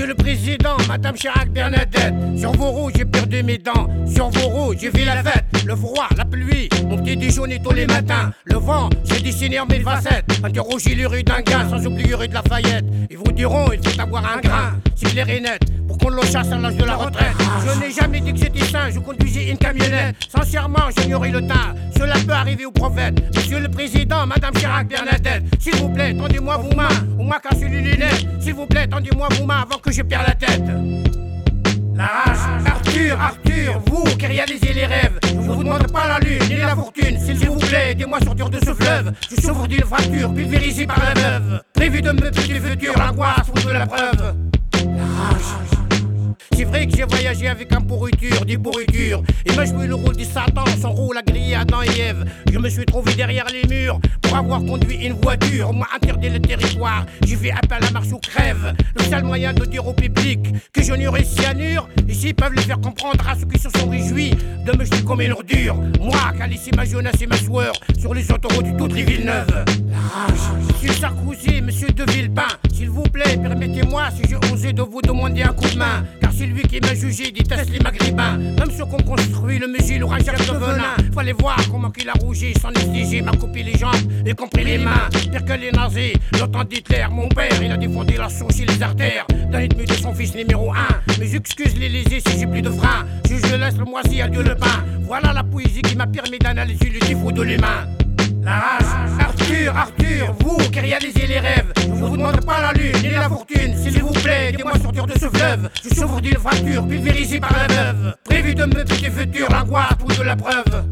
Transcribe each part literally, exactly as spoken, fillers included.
Monsieur le Président, Madame Chirac Bernadette, sur vos roues j'ai perdu mes dents, sur vos roues j'ai fait la fête. Le froid, la pluie, mon petit déjeuner tous les matins. Le vent, j'ai dessiné en mille facettes. Interrogez les rues d'un gars, sans oublier rue de Lafayette. Ils vous diront, il faut avoir un grain, c'est clair et net, pour qu'on le chasse à l'âge de la retraite. Je n'ai jamais dit que j'étais sain, je conduisais une camionnette. Sincèrement, j'ignorais le teint, cela peut arriver au prophète. Monsieur le Président, Madame Chirac Bernadette, s'il vous plaît, tendez-moi vos mains, on m'a cassé les lunettes. S'il vous plaît, tendez-moi vos mains avant que je perde la tête. La rage, Arthur, Arthur, vous qui réalisez les rêves, je vous demande pas la lune ni la fortune. S'il vous plaît, aidez-moi à sortir de ce fleuve. Je souffre d'une fracture pulvérisée par la veuve. Prévu de me du futur, l'angoisse ou de la preuve. La rage. C'est vrai que j'ai voyagé avec un pourriture, des pourritures. Et m'a joué le rôle du Satan, son rôle à griller Adam et Ève. Je me suis trouvé derrière les murs pour avoir conduit une voiture. On m'a interdit le territoire, j'ai fait appel à la marche ou crève. Le seul moyen de dire au public que je n'aurais cyanure. Ici peuvent les faire comprendre à ceux qui se sont réjouis de me jeter comme une ordure. Moi qui a laissé ma jeunesse et ma sueur sur les autoroutes de toutes les villes neuves. La rage. Monsieur Sarkozy, monsieur de Villepin, s'il vous plaît, permettez-moi si j'ai osé de vous demander un coup de main. Car c'est lui qui m'a jugé, déteste les maghrébins. Même ceux qu'on construit le musée, l'aura Jacques de venin. Fallait voir comment qu'il a rougi, sans négliger, m'a coupé les jambes, y compris les mains. Pire que les nazis, le temps d'Hitler, mon père, il a défendu la source et les artères d'un ennemi de son fils numéro un. Mais excuse les lésés si j'ai plus de frein. Si je laisse le moisi, adieu le pain. Voilà la poésie qui m'a permis d'analyser le défaut de l'humain. La rage, Arthur, Arthur, vous qui réalisez les rêves, je vous demande pas la lune ni la fortune. S'il vous plaît, aidez-moi à sortir de ce fleuve. Je souffre d'une fracture pulvérisée par la veuve. Prévu de me petit futur, l'angoisse ou de la preuve.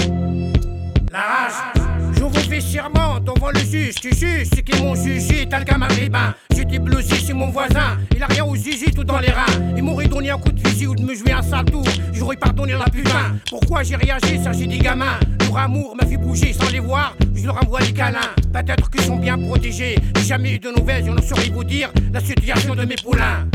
La rage. Je vous fais serment devant le juge, tu juges ceux qui m'ont jugé tel qu'un maghrébin. J'étais blousé chez mon voisin, il a rien aux zizi tout dans les reins. Il m'aurait donné un coup de fusil ou de me jouer un sale tour, j'aurais pardonné la putain. Pourquoi j'ai réagi, ça j'ai des gamins. Leur amour m'a fait bouger sans les voir, je leur envoie des câlins. Peut-être qu'ils sont bien protégés, j'ai jamais eu de nouvelles, je ne saurais vous dire la situation de mes poulains.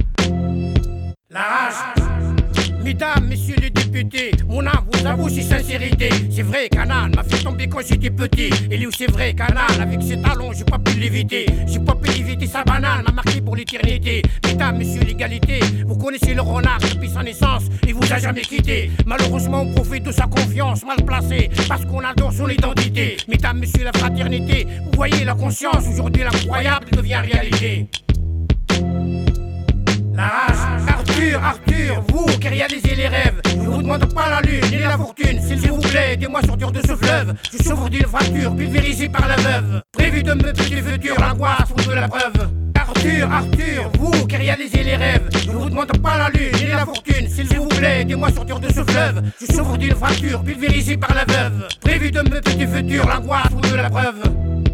La rage. Mesdames, messieurs les députés, mon âme vous avoue si sincérité. C'est vrai qu'un âne m'a fait tomber quand j'étais petit. Et lui c'est vrai qu'un âne avec ses talons j'ai pas pu l'éviter. J'ai pas pu éviter sa banane, m'a marqué pour l'éternité. Mesdames, messieurs l'égalité, vous connaissez le renard depuis sa naissance, il vous a jamais quitté. Malheureusement on profite de sa confiance mal placée, parce qu'on adore son identité. Mesdames, messieurs la fraternité, vous voyez la conscience, aujourd'hui l'incroyable devient réalité. La rage, Arthur, Arthur, vous qui réalisez les rêves, je vous demande pas la lune ni la fortune. S'il vous plaît, aidez-moi à sortir de ce fleuve. Je souffre d'une fracture pulvérisée par la veuve. Prévu de me petit futur, l'angoisse ou de la preuve. Arthur, Arthur, vous qui réalisez les rêves, je vous demande pas la lune ni la fortune. S'il vous plaît, aidez-moi à sortir de ce fleuve. Je souffre d'une fracture pulvérisée par la veuve. Prévu de me petit futur, l'angoisse ou de la preuve.